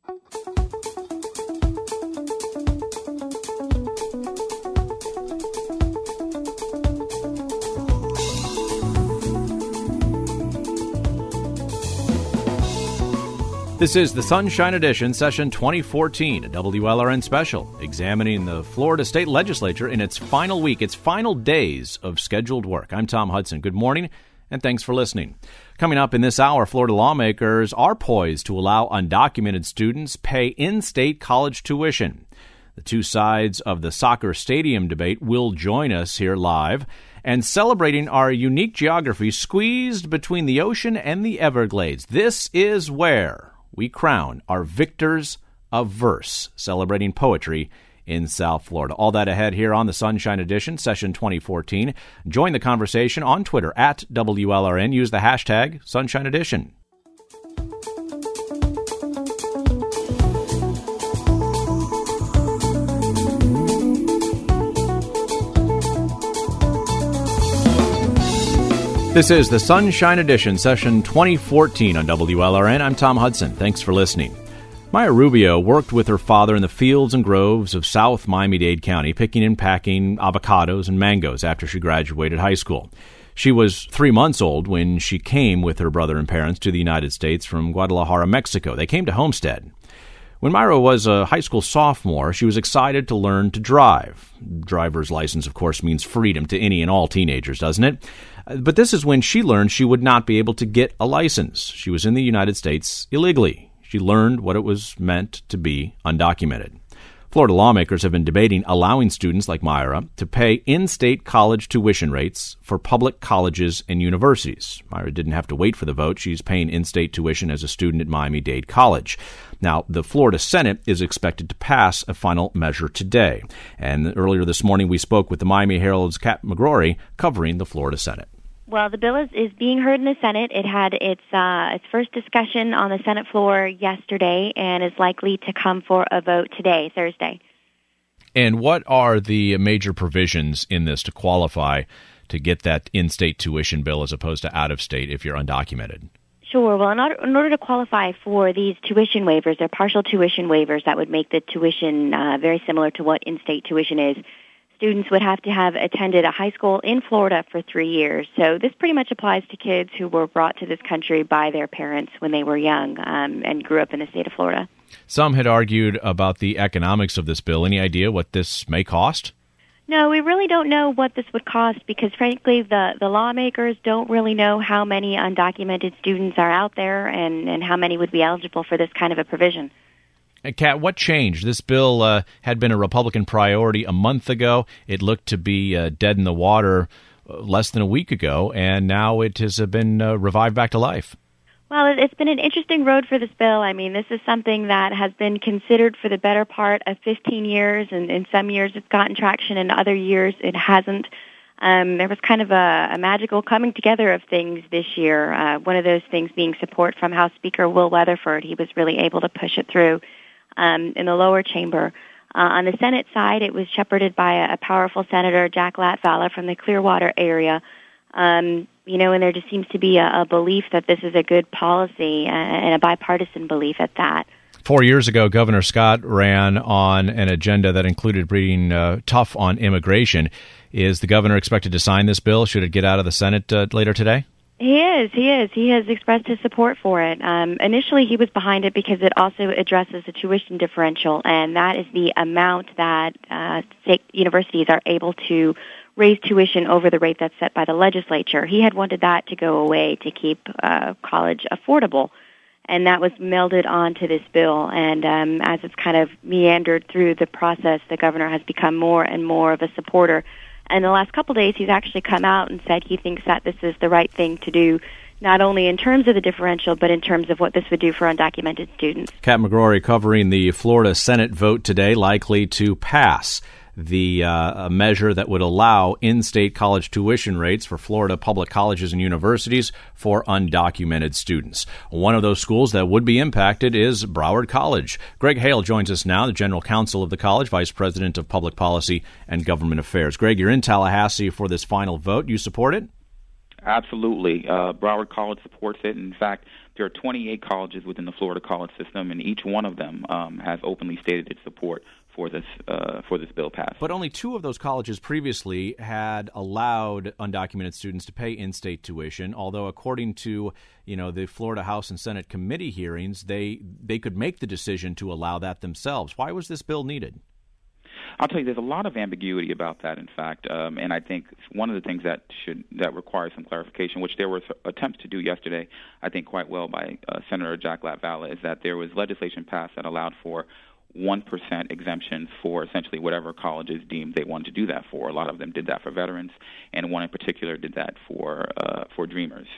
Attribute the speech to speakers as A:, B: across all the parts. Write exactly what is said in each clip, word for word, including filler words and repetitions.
A: This is the Sunshine Edition, session twenty fourteen, a W L R N special, examining the Florida State Legislature in its final week, its final days of scheduled work. I'm Tom Hudson. Good morning, and thanks for listening. Coming up in this hour, Florida lawmakers are poised to allow undocumented students pay in-state college tuition. The two sides of the soccer stadium debate will join us here live, and celebrating our unique geography squeezed between the ocean and the Everglades. This is where we crown our victors of verse, celebrating poetry in South Florida. All that ahead here on the Sunshine Edition, session twenty fourteen. Join the conversation on Twitter at W L R N. Use the hashtag Sunshine Edition. This is the Sunshine Edition, session twenty fourteen on W L R N. I'm Tom Hudson. Thanks for listening. Maya Rubio worked with her father in the fields and groves of South Miami-Dade County, picking and packing avocados and mangoes after she graduated high school. She was three months old when she came with her brother and parents to the United States from Guadalajara, Mexico. They came to Homestead. When Myra was a high school sophomore, she was excited to learn to drive. Driver's license, of course, means freedom to any and all teenagers, doesn't it? But this is when she learned she would not be able to get a license. She was in the United States illegally. She learned what it was meant to be undocumented. Florida lawmakers have been debating allowing students like Myra to pay in-state college tuition rates for public colleges and universities. Myra didn't have to wait for the vote. She's paying in-state tuition as a student at Miami-Dade College. Now, the Florida Senate is expected to pass a final measure today. And earlier this morning, we spoke with the Miami Herald's Kat McGrory covering the Florida Senate.
B: Well, the bill is, is being heard in the Senate. It had its uh, its first discussion on the Senate floor yesterday and is likely to come for a vote today, Thursday.
A: And what are the major provisions in this to qualify to get that in-state tuition bill as opposed to out-of-state if you're undocumented?
B: Sure. Well, in order, in order to qualify for these tuition waivers, they're partial tuition waivers that would make the tuition uh, very similar to what in-state tuition is. Students would have to have attended a high school in Florida for three years. So this pretty much applies to kids who were brought to this country by their parents when they were young um, and grew up in the state of Florida.
A: Some had argued about the economics of this bill. Any idea what this may cost?
B: No, we really don't know what this would cost because, frankly, the, the lawmakers don't really know how many undocumented students are out there and, and how many would be eligible for this kind of a provision.
A: Kat, what changed? This bill uh, had been a Republican priority a month ago. It looked to be uh, dead in the water uh, less than a week ago, and now it has been uh, revived back to life.
B: Well, it's been an interesting road for this bill. I mean, this is something that has been considered for the better part of fifteen years, and in some years it's gotten traction, and other years it hasn't. Um, there was kind of a, a magical coming together of things this year, uh, one of those things being support from House Speaker Will Weatherford. He was really able to push it through. Um, in the lower chamber. Uh, on the Senate side, it was shepherded by a, a powerful Senator, Jack Latvala, from the Clearwater area. Um, you know, and there just seems to be a, a belief that this is a good policy uh, and a bipartisan belief at that.
A: Four years ago, Governor Scott ran on an agenda that included being uh, tough on immigration. Is the governor expected to sign this bill? Should it get out of the Senate uh, later today?
B: He is. He is. He has expressed his support for it. Um, initially, he was behind it because it also addresses the tuition differential, and that is the amount that uh, state universities are able to raise tuition over the rate that's set by the legislature. He had wanted that to go away to keep uh, college affordable, and that was melded onto this bill. And um, as it's kind of meandered through the process, the governor has become more and more of a supporter. And the last couple of days, he's actually come out and said he thinks that this is the right thing to do, not only in terms of the differential, but in terms of what this would do for undocumented students. Kat
A: McGrory covering the Florida Senate vote today, likely to pass the uh, a measure that would allow in-state college tuition rates for Florida public colleges and universities for undocumented students. One of those schools that would be impacted is Broward College. Greg Hale joins us now, the general counsel of the college, vice president of public policy and government affairs. Greg, you're in Tallahassee for this final vote. You support it?
C: Absolutely. Uh, Broward College supports it. In fact, there are twenty-eight colleges within the Florida college system, and each one of them um, has openly stated its support for this uh, for this bill passed.
A: But only two of those colleges previously had allowed undocumented students to pay in-state tuition, although according to you know the Florida House and Senate committee hearings, they they could make the decision to allow that themselves. Why was this bill needed?
C: I'll tell you, there's a lot of ambiguity about that, in fact, um, and I think one of the things that should that requires some clarification, which there were attempts to do yesterday, I think quite well by uh, Senator Jack Latvala, is that there was legislation passed that allowed for one percent exemption for essentially whatever colleges deemed they wanted to do that for. A lot of them did that for veterans, and one in particular did that for uh, for Dreamers.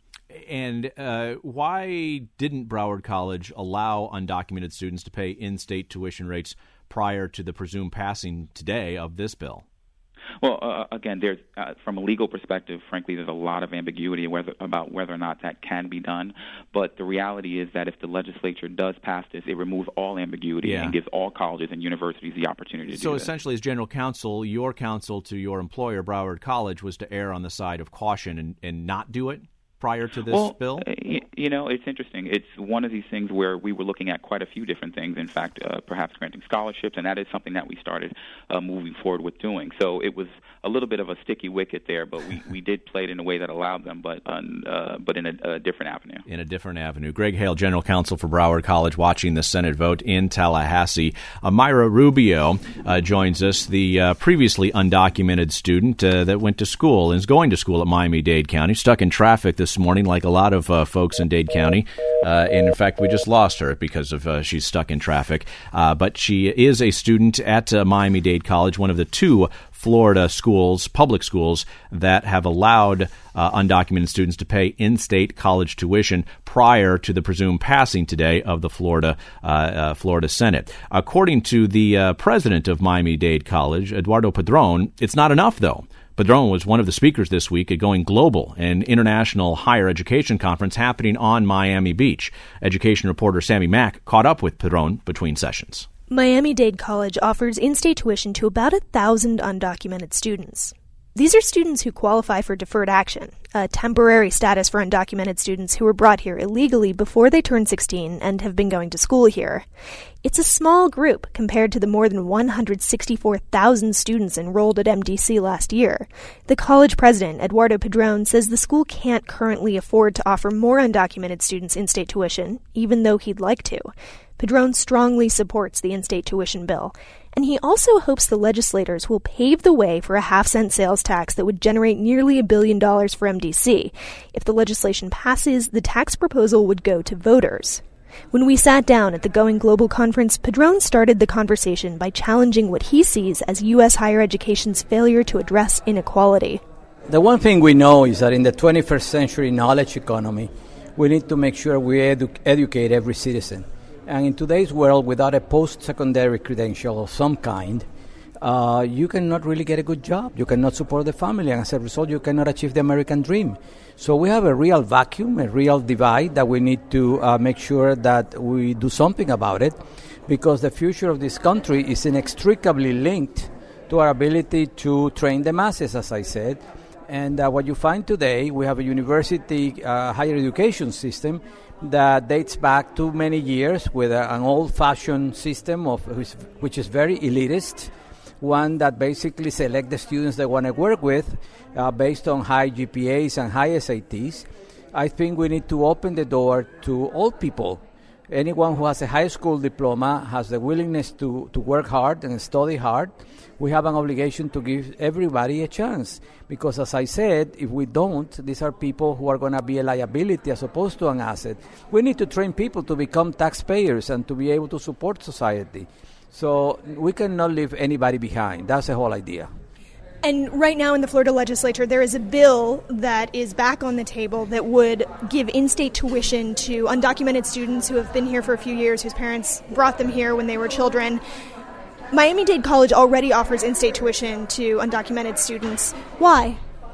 A: And uh, why didn't Broward College allow undocumented students to pay in-state tuition rates prior to the presumed passing today of this bill?
C: Well, uh, again, there's uh, from a legal perspective, frankly, there's a lot of ambiguity whether, about whether or not that can be done. But the reality is that if the legislature does pass this, it removes all ambiguity
A: yeah.
C: and gives all colleges and universities the opportunity to
A: so
C: do this.
A: So essentially, as general counsel, your counsel to your employer, Broward College, was to err on the side of caution and, and not do it prior to this
C: well,
A: bill?
C: You know, it's interesting. It's one of these things where we were looking at quite a few different things, in fact, uh, perhaps granting scholarships, and that is something that we started uh, moving forward with doing. So it was a little bit of a sticky wicket there, but we, we did play it in a way that allowed them, but um, uh, but in a, a different avenue.
A: In a different avenue. Greg Hale, General Counsel for Broward College, watching the Senate vote in Tallahassee. Uh, Myra Rubio uh, joins us, the uh, previously undocumented student uh, that went to school and is going to school at Miami-Dade County, stuck in traffic this morning like a lot of uh, folks in Dade County. Uh, and in fact, we just lost her because of uh, she's stuck in traffic. Uh, but she is a student at uh, Miami-Dade College, one of the two Florida schools, public schools, that have allowed uh, undocumented students to pay in-state college tuition prior to the presumed passing today of the Florida uh, uh, Florida Senate. According to the uh, president of Miami-Dade College, Eduardo Padron, it's not enough, though. Padron was one of the speakers this week at Going Global, an international higher education conference happening on Miami Beach. Education reporter Sammy Mack caught up with Padron between sessions.
D: Miami-Dade College offers in-state tuition to about a thousand undocumented students. These are students who qualify for deferred action, a temporary status for undocumented students who were brought here illegally before they turned sixteen and have been going to school here. It's a small group compared to the more than one hundred sixty-four thousand students enrolled at M D C last year. The college president, Eduardo Padron, says the school can't currently afford to offer more undocumented students in-state tuition, even though he'd like to. Padron strongly supports the in-state tuition bill, and he also hopes the legislators will pave the way for a half-cent sales tax that would generate nearly a billion dollars for M D C. If the legislation passes, the tax proposal would go to voters. When we sat down at the Going Global conference, Padron started the conversation by challenging what he sees as U S higher education's failure to address inequality.
E: The one thing we know is that in the twenty-first century knowledge economy, we need to make sure we edu- educate every citizen. And in today's world, without a post-secondary credential of some kind, uh, you cannot really get a good job. You cannot support the family, and as a result, you cannot achieve the American dream. So we have a real vacuum, a real divide that we need to uh, make sure that we do something about it, because the future of this country is inextricably linked to our ability to train the masses, as I said. And uh, what you find today, we have a university uh, higher education system that dates back too many years with a, an old-fashioned system of which, which is very elitist, one that basically select the students they want to work with uh, based on high G P As and high S A Ts. I think we need to open the door to all people. Anyone who has a high school diploma has the willingness to, to work hard and study hard. We have an obligation to give everybody a chance, because as I said, if we don't, these are people who are going to be a liability as opposed to an asset. We need to train people to become taxpayers and to be able to support society. So we cannot leave anybody behind. That's the whole idea.
D: And right now in the Florida legislature, there is a bill that is back on the table that would give in-state tuition to undocumented students who have been here for a few years, whose parents brought them here when they were children. Miami-Dade College already offers in-state tuition to undocumented students. Why?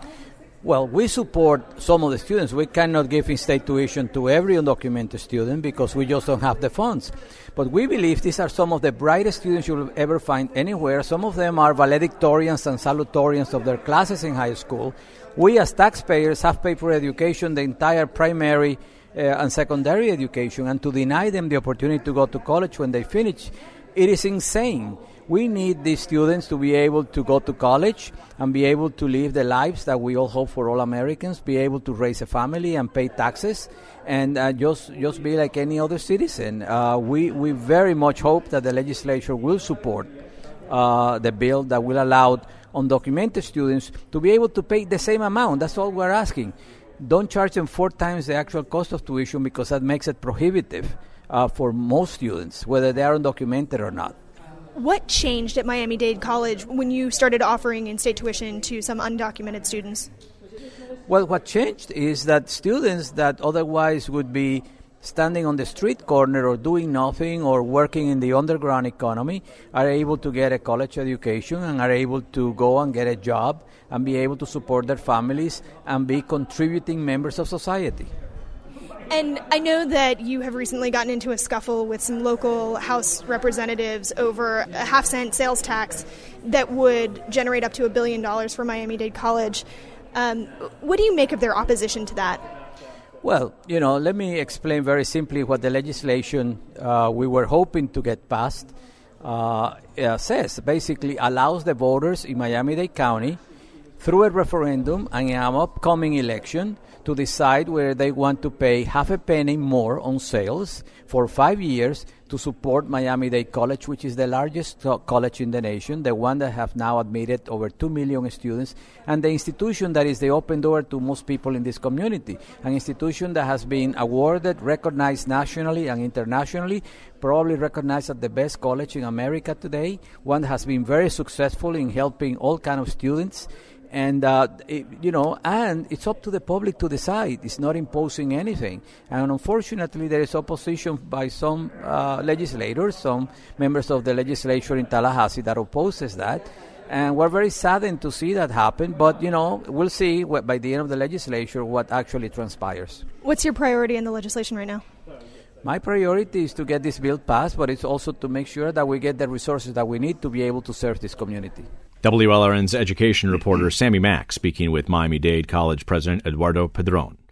E: Well, we support some of the students. We cannot give in-state tuition to every undocumented student because we just don't have the funds. But we believe these are some of the brightest students you will ever find anywhere. Some of them are valedictorians and salutatorians of their classes in high school. We as taxpayers have paid for education the entire primary uh, and secondary education and to deny them the opportunity to go to college when they finish. It is insane. We need these students to be able to go to college and be able to live the lives that we all hope for all Americans, be able to raise a family and pay taxes and uh, just just be like any other citizen. Uh, we, we very much hope that the legislature will support uh, the bill that will allow undocumented students to be able to pay the same amount. That's all we're asking. Don't charge them four times the actual cost of tuition because that makes it prohibitive uh, for most students, whether they are undocumented or not.
D: What changed at Miami-Dade College when you started offering in-state tuition to some undocumented students?
E: Well, what changed is that students that otherwise would be standing on the street corner or doing nothing or working in the underground economy are able to get a college education and are able to go and get a job and be able to support their families and be contributing members of society.
D: And I know that you have recently gotten into a scuffle with some local House representatives over a half-cent sales tax that would generate up to a billion dollars for Miami-Dade College. Um, what do you make of their opposition to that?
E: Well, you know, let me explain very simply what the legislation uh, we were hoping to get passed uh, uh, says. Basically allows the voters in Miami-Dade County through a referendum and in an upcoming election to decide whether they want to pay half a penny more on sales for five years to support Miami-Dade College, which is the largest college in the nation, the one that have now admitted over two million students, and the institution that is the open door to most people in this community, an institution that has been awarded, recognized nationally and internationally, probably recognized as the best college in America today, one that has been very successful in helping all kinds of students. And, uh, it, you know, and it's up to the public to decide. It's not imposing anything. And unfortunately, there is opposition by some uh, legislators, some members of the legislature in Tallahassee that opposes that. And we're very saddened to see that happen. But, you know, we'll see what, by the end of the legislature what actually transpires.
D: What's your priority in the legislation right now?
E: My priority is to get this bill passed, but it's also to make sure that we get the resources that we need to be able to serve this community.
A: W L R N's education reporter Sammy Mack speaking with Miami-Dade College President Eduardo Padron.